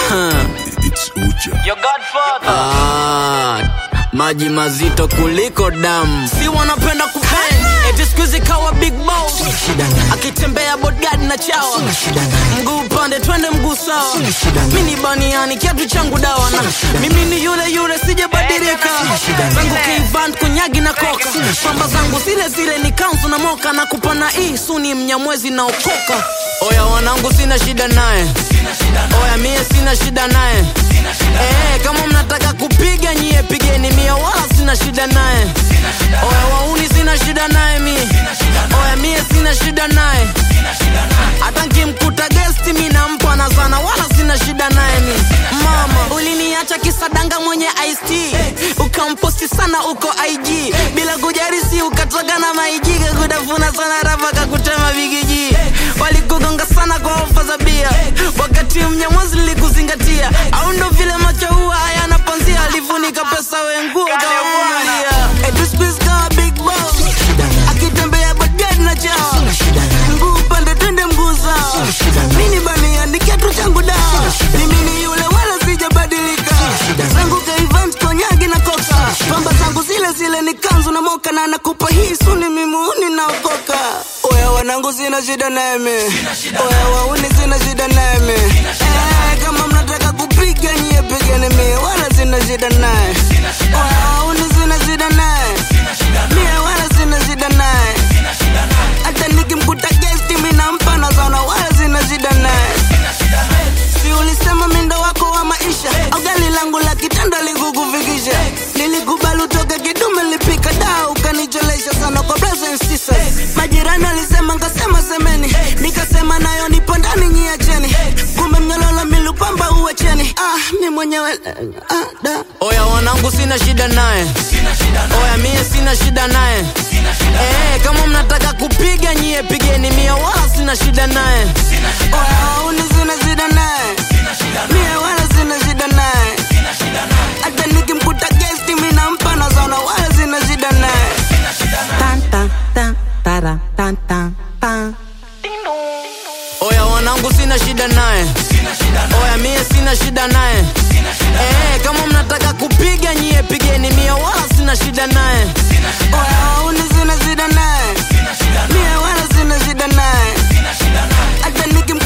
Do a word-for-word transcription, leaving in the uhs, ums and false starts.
It's Uja. Your Godfather. Ah, maji mazito kuliko damu. Si wanapenda kupenda eti squeeze kawa big boss. Akitembea bodyguard na chawa. Mguu pande twende mguu sawa. Mimi baniani kiatu changu dawa na mimi ni yule yule sijabadilika. Zangu K-Van kunyagi na koka. Pamba zangu zile zile ni kanzu na moka na kupana hii suni mnyamwezi na okoka. Oya wanangu sina shida naye. Oya mie sina shida naye. Eh, kama mnataka kupiga nyie pigeni mie wala sina shida naye. Oya wauni sina shida naye mie. Oya mie sina shida naye. Hata nikimkuta guest mimi nampa na sana wala sina shida naye mie. Mama uliniacha kisadanga mwenye I C ukamposti sana uko I G bila kujarisi ukatoka na maijiga kudafuna sana rapa kakutema bigiji. Walikugonga sana kwa ofa za bia wakati mnyamwezi likuzingatia. Au ndo vile macho huwa hayana panzia alifunika pesa wengu kawamulia. Edu squeeze kawa big boss akitembea bodyguard na chawa. Mguu pande twende mguu sawa. Mini bani andikia tu changu dawa. Mimi ni yule wala sijabadilika. Zangu K-Van konyagi na koka. Pamba zangu zile zile ni kanzu na moka na nakupa hii suni mimuni na okoka. Oya wanangu sina shida naye me. Oya wauni sina shida naye me. Eh, kama mnataka kupiga nyie pigeni mie wala sina shida naye. Oya wauni sina shida naye. Mie wala sina shida naye. Hata nikimkuta guest mimi nampa na sana wala sina shida naye. Si ulisema mindo wako wa maisha au gari langu la kitanda likukufikisha. Nilikubali utoke kidume lipika daa ukanicholesha sana kwa brothers and sisters. Majirani alisema nkasema semeni nikasema nayo nipo ndani nyiacheni. Kumbe mnyololo milupamba uwacheni. Ah mi mwenyewe ah da. Oya wanangu sina shida naye. Oya mie sina shida naye. Eh kama mnataka kupiga nyie pigeni mie wala sina shida naye. Oya uni sina shida naye. Mie wala sina shida naye. Hata nikimkuta guest mimi nampa na sana wala sina shida naye. Tan tan tan tara tan tan tan. Oya wanangu sina shida naye. Oya mie sina shida naye. Eh kama mnataka kupiga nyie pigeni mie wala sina shida naye. Oya uni sina shida naye. Mie wala sina shida naye. Hata nikimkuta